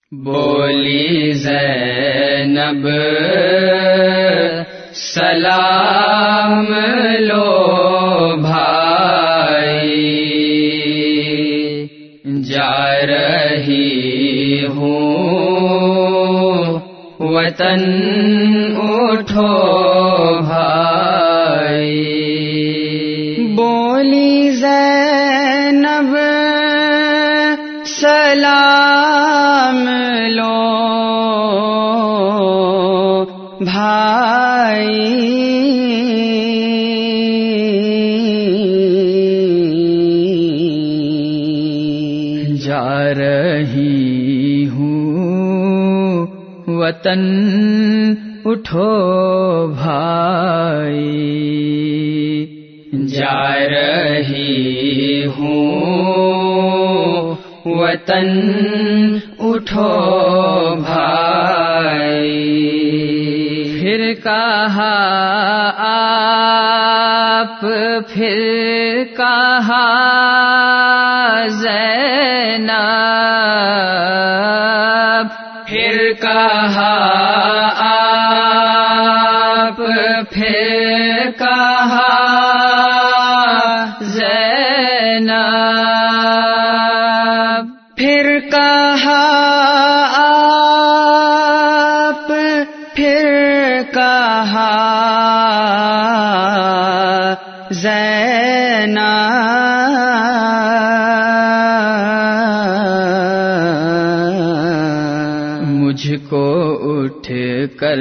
بولی زینب سلام لو بھائی، جا رہی ہوں وطن اٹھو بھائی۔ بولی زینب سلام لو بھائی، جا رہی ہوں وطن اٹھو بھائی، جا رہی ہوں وطن اٹھو بھائی۔ پھر کہا آپ، پھر کہا زینب، پھر کہا آپ، پھر کہا زینب، پھر کہا آپ، پھر کہا زینب، مجھ کو اٹھ کر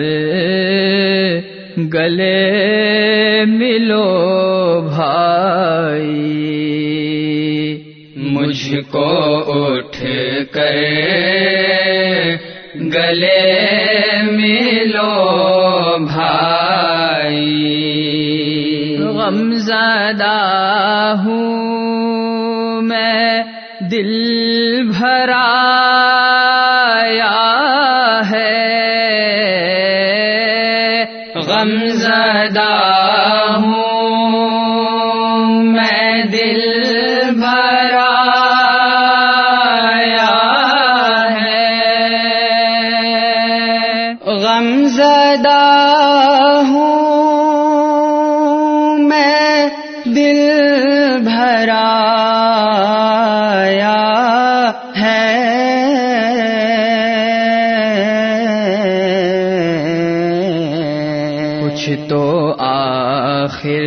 گلے ملو بھائی، مجھ کو اٹھ کر گلے ملو بھائی۔ غم زدہ ہوں میں دل بھرایا ہے، غم زدہ ہوں میں دل بھرایا ہے، غم زدہ ہوں میں دل بھرایا ہے، کچھ تو آخر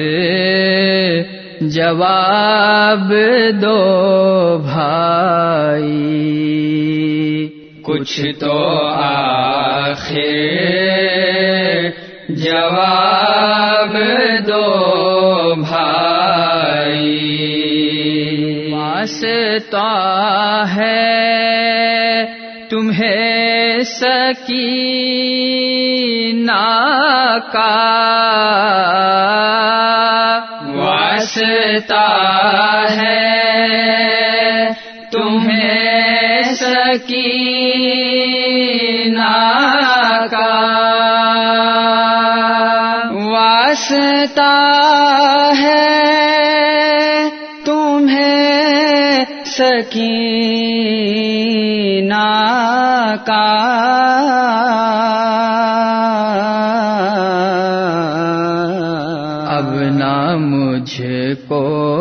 جواب دو بھائی، کچھ تو آخر جواب دو بھائی۔ واسطہ ہے تمہیں سکینہ کا، واسطہ ہے تمہیں سکینہ کا، واسطہ ہے تمہیں سکینہ کا، اب نہ مجھ کو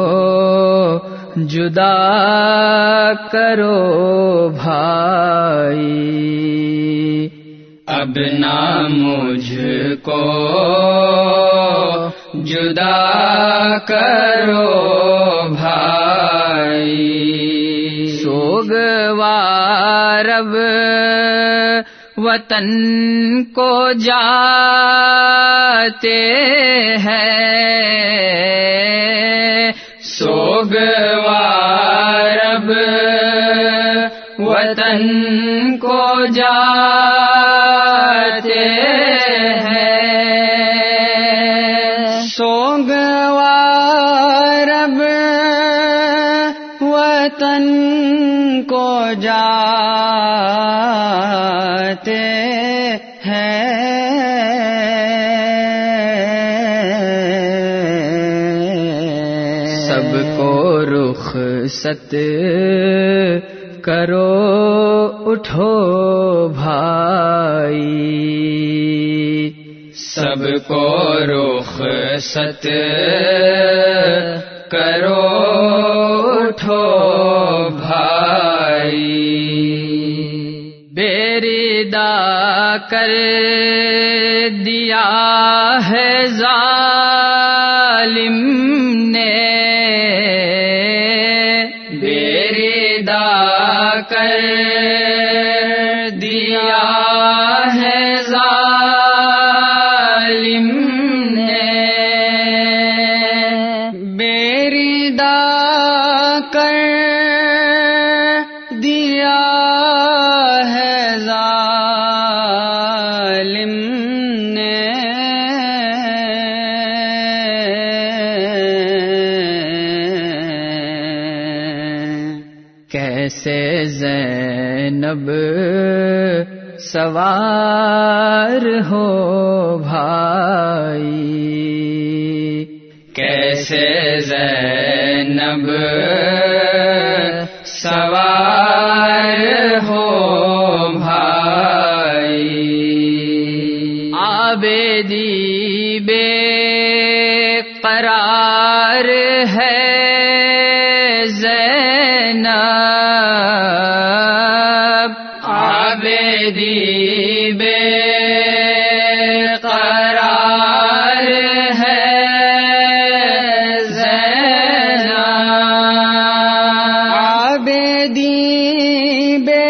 جدا کرو بھائی، اب نہ مجھ کو جدا کرو بھائی۔ سوگوار اب وطن کو جاتے ہیں، سوگوار اب وطن کو جاتے ہیں، سوگوار اب وطن کو جاتے ہیں، سب کو رخصت کرو اٹھو بھائی، سب کو رخصت کرو اٹھو بھائی، بیریدا کر دیا ہے ظالم نے، بیریدا کر دیا ہے ظالم نے، بیریدا کر دیا ہے ظالم نے، کیسے زینب سوار ہو بھائی، کیسے زینب سوار ہو بھائی، عابدی بے قرار ہے زینب، عابدی بے قرار ہے زینب، عابدی بے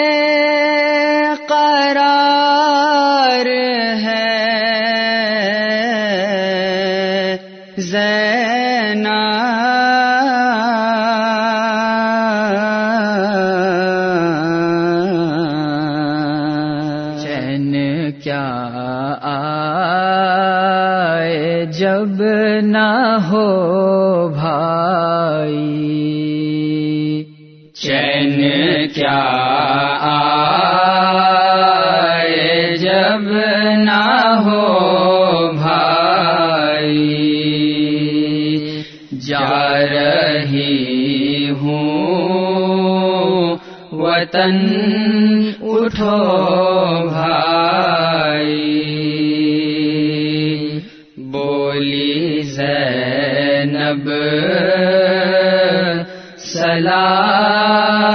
قرار ہے زینب، چین کیا آئے جب نہ ہو بھائی، چین کیا آئے جب نہ ہو بھائی، جا رہی ہوں وطن اٹھو بھائی، بولی زینب سلام